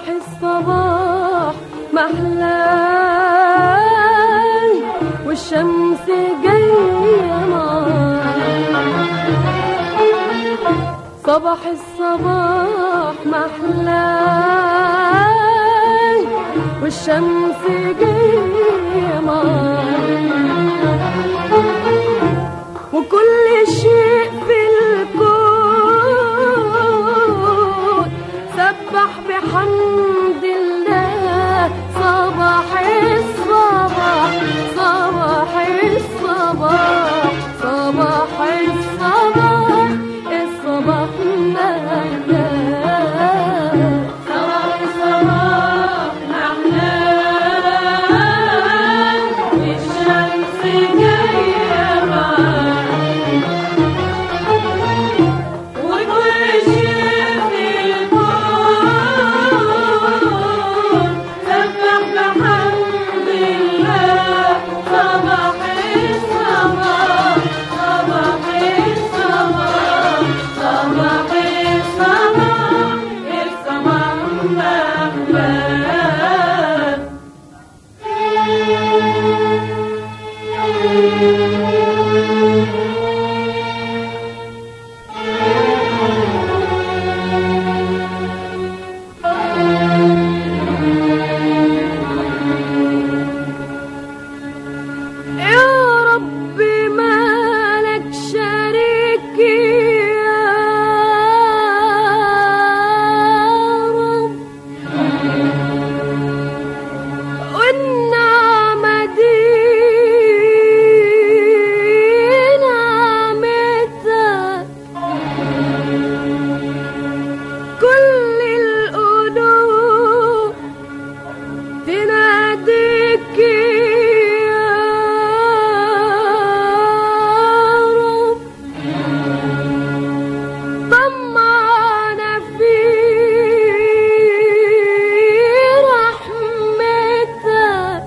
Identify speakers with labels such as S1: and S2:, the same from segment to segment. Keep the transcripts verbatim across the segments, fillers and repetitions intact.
S1: الصباح محلاه والشمس جاية نار. صباح الصباح محلاه والشمس جاية نار. وكل شيء في الكون سبح بحمد الله. صباح الصباح صباح الصباح صباح الصباح الصباح مهلا. صباح الصباح محلاه والشمس جاية معاه. وكل شيء في الكون سبح بحمد الله. صباح الصباح صباح الصباح صباح الصباح الصباح مهلا. يا رب مالك شريك يا رب. والنعمة دي نعمتك. كل القلوب تناديك يا رب. طمعنا في رحمتك.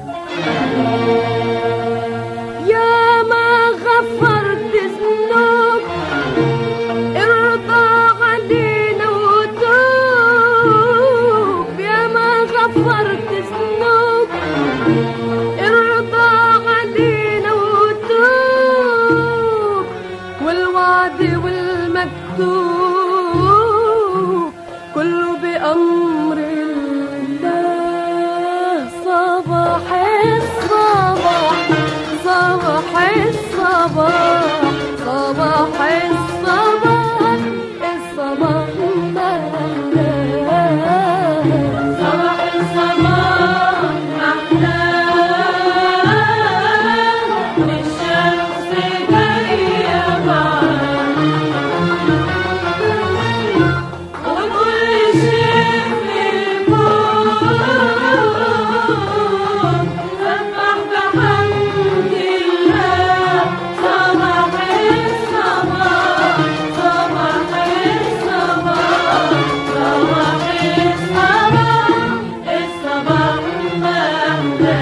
S1: يا ما غفرت ذنوب ارضى علينا وتوب. يا ما غفرت ذنوب ارضى علينا وتوب. والوعد والمكتوب كله بأمر الله. صباح الصباح صباح الصباح صباح الصباح الصباح مهلا. صباح الصباح محلاه والشمس جاية معاه. وكل شيء في الكون سبح بحمد الله. صباح الصباح صباح الصباح صباح الصباح الصباح مهلا.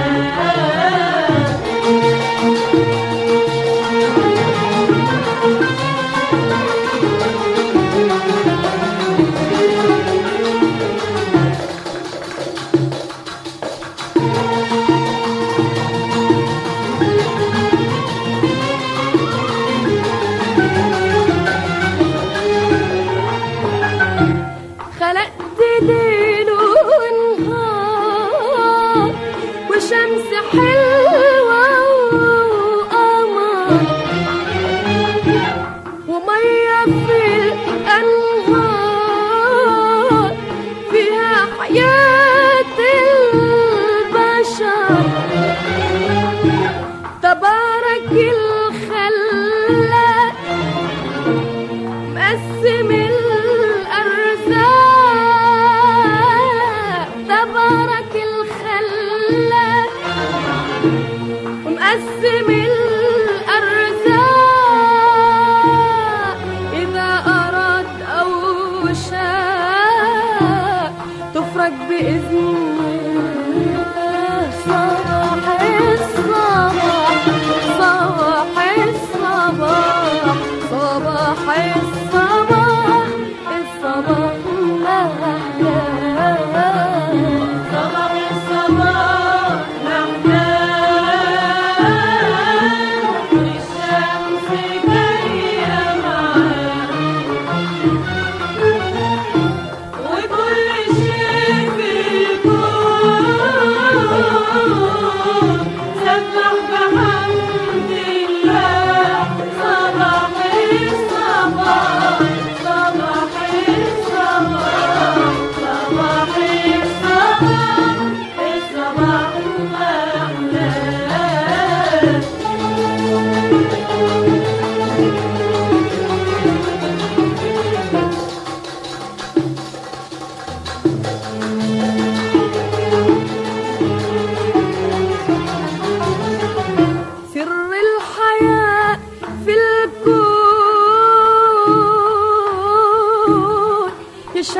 S1: خلقت ليل ونهار وشمس حلوة وقمر ومية في الأنهار فيها حياة البشر. تبارك الخلاق مقسم الأرزاق. تبارك الخلاق ومقسم الأرزاق. إذا أراد أو شاء تفرج بإذن الله. صباح الصباح صباح الصباح صباح الصباح الصباح مهلا.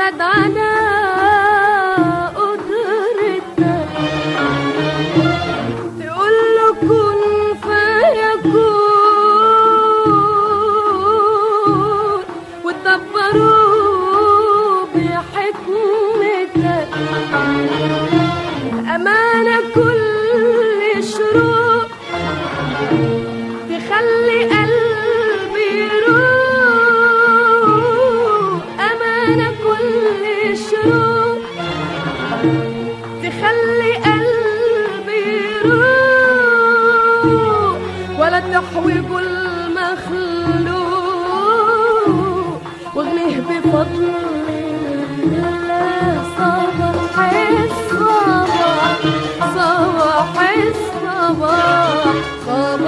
S1: تبعد عنا قدرتك، تقول له كن فيكون وتدبروا بحكمتك. أمانة كل شروق تخلي قلبي يروق، أمانة كل شروق تخلي قلبي يروق، ولا تحوج المخلوق واغنيه بفضل الله. صباح الصباح صباح الصباح صباح